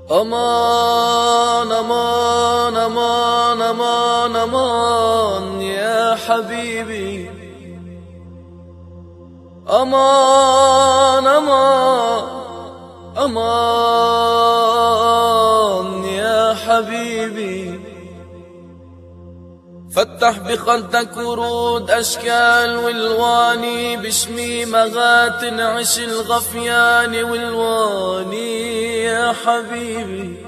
أمان أمان أمان أمان أمان يا حبيبي، أمان أمان أمان يا حبيبي. فتح بخدك ورود أشكال والواني، باسمي مغات تنعش الغفيان والواني يا حبيبي.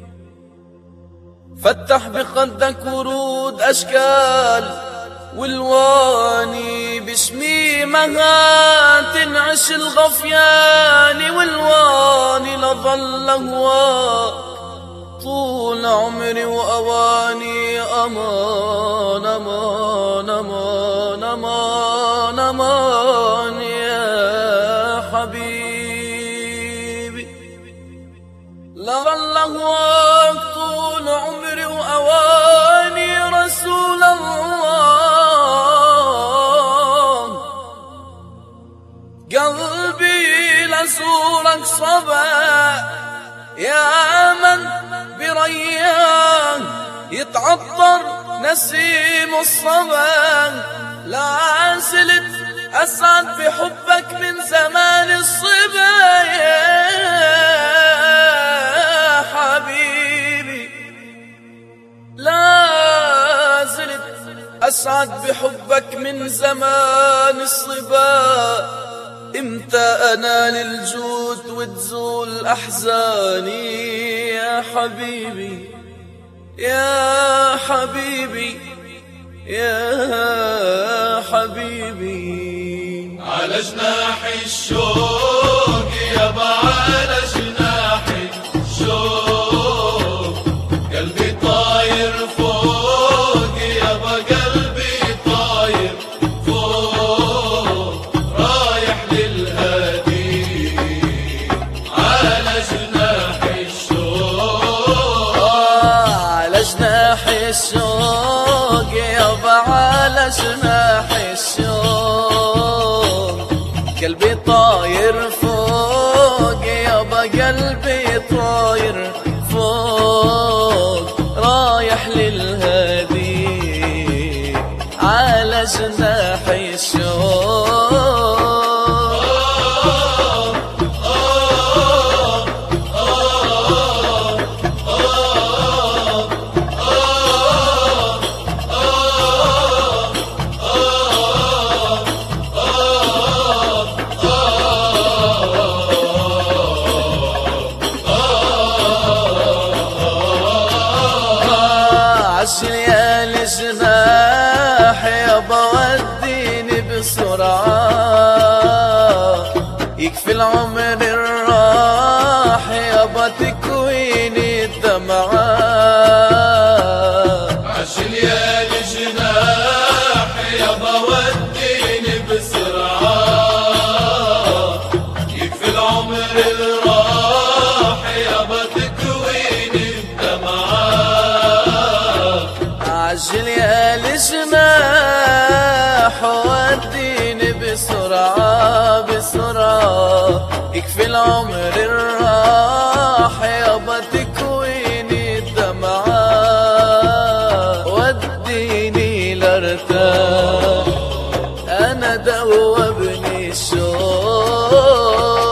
فتح بخدك ورود أشكال والواني، باسمي مغات تنعش الغفيان والواني. لظل هواك طول عمري وأواني، أمان أمان أمان أمان أمان يا حبيبي. لظل هواك طول عمري وأواني رسول الله. قلبي لزورك صبا يا من بريان يتعطر نسيم الصبا. لا زلت أسعد بحبك من زمان الصبا يا حبيبي. لا زلت أسعد بحبك من زمان الصبا. امتى انال الجود وتزول احزاني يا حبيبي يا حبيبي يا حبيبي. على جناح الشوق يابا، على جناح الشوق قلبي طاير فوق يابا، قلبي طاير فوق رايح للهادي. على جناح الشوق، على جناح الشوق يابا، على جناح الشوق قلبي طاير فوق يابا، قلبي طاير فوق رايح للهادي. على جناح الشوق. عشر يا الجناح يابا وديني بسرعة، يكفي العمر الراح يابا تكويني الدمعة. عشر يا الجناح يابا وديني بسرعة، يكفي العمر الراح يابا تكويني الدمعة. عجل يا الجناح وديني بسرعة بسرعة، يكفي العمر الراح يابا تكويني الدمعة. وديني لارتاح أنا دوبني الشوق.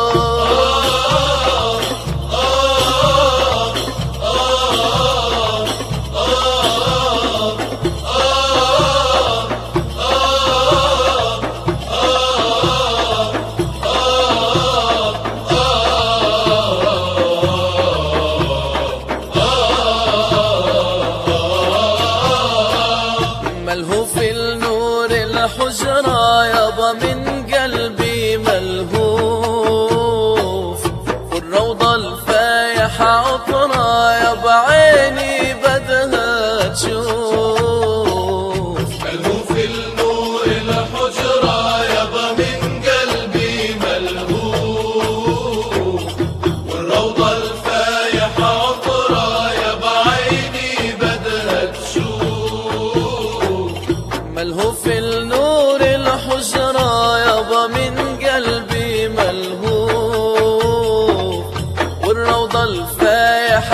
ملهوف النور الحجرة يابا من قلبي ملهوف، والروضة الفايحة عطرة يابا عيني بدها تشوف. ملهوف النور الحجرة يابا من قلبي ملهوف، والروضة الفايحة عطرة يابا عيني بدها تشوف. ملهوف النور الحجرة يابا من قلبي ملهوف، والروضة الفايحة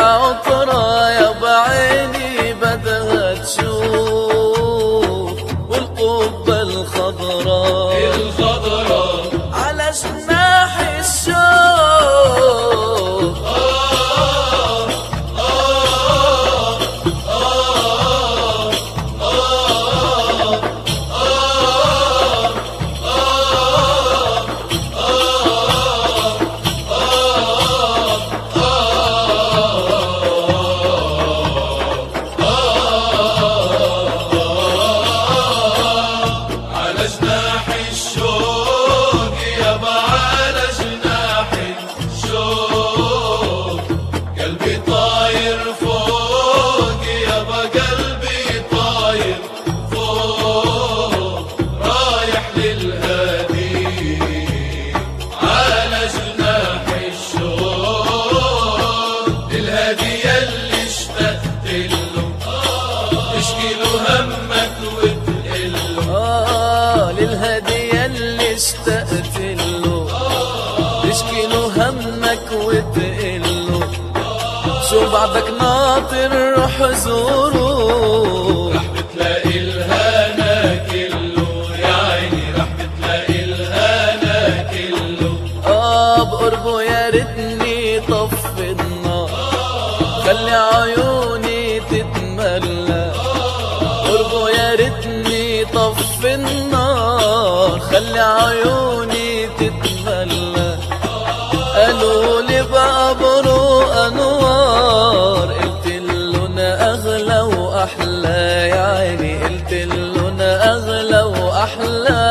عيونك وتقله شو بعدك ناطر روح زوره. رح بتلاقي الهنا كله يا عيني، رح بتلاقي الهنا كله. بقربه يا ريتني طفي النار خلي عيوني تتملى. قربه يا ريتني طفي النار خلي عيوني تتملى. قالوا لي بقى بروق انوار قلت لهم اغلى واحلى يا عيني، قلت لهم اغلى واحلى.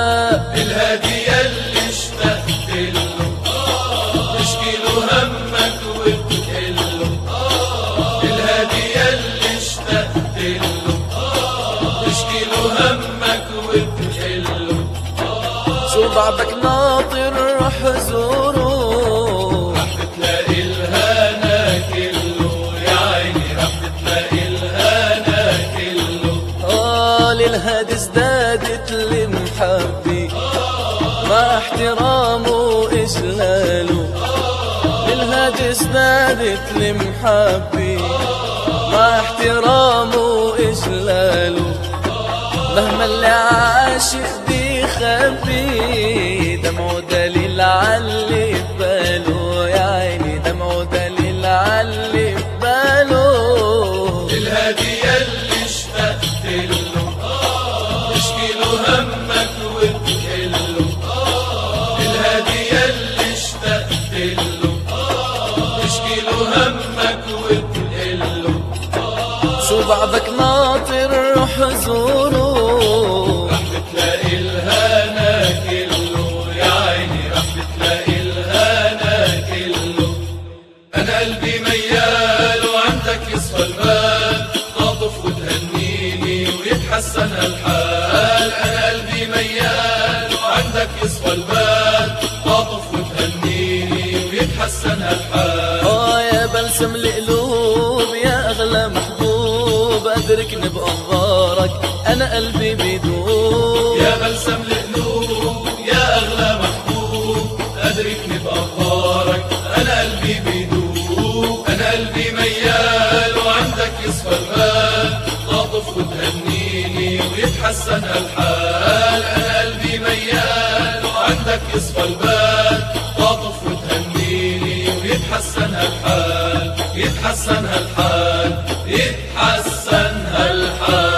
الهدية اللي اشتقت له تشكي له همك وتقله. الهدية اللي اشتقت له تشكي له همك وتقله. شو بعدك ناطر روح زوره. رح بتلاقي الهنا كله يا عيني، رح بتلاقي الهنا كله. للهادي ازدادت المحبة مع احترامه وإجلاله. للهادي ازدادت المحبة مع احترامه وإجلاله. مهما اللي عاشق بيخبي دمعه دليل عاللي بباله يا عيني، دمعه دليل عاللي بباله. الهدية اللي اشتقت له تشكي له همك وتقله. الهدية اللي اشتقت له تشكي له همك وتقله. شو بعدك ناطر روح زوره. رح بتلاقي الهنا كله يا عيني، رح بتلاقي الهنا كله. أنا قلبي ميال وعندك يصفى البال، تعطف وتهنيني ويتحسن هالحال. أنا قلبي ميال وعندك يصفى البال، تعطف وتهنيني ويتحسن هالحال. يا بلسم القلوب يا أغلى محبوب أدركني بأنظارك أنا قلبي بيدوب. يا بلسم القلوب يا أغلى محبوب أدركني بأنظارك أنا قلبي بيدوب. أنا قلبي ميال وعندك يصفى البال، تعطف وتهنيني ويتحسن هالحال. أنا قلبي ميال وعندك يصفى البال، تعطف وتهنيني ويتحسن هالحال. يتحسن هالحال، يتحسن هالحال.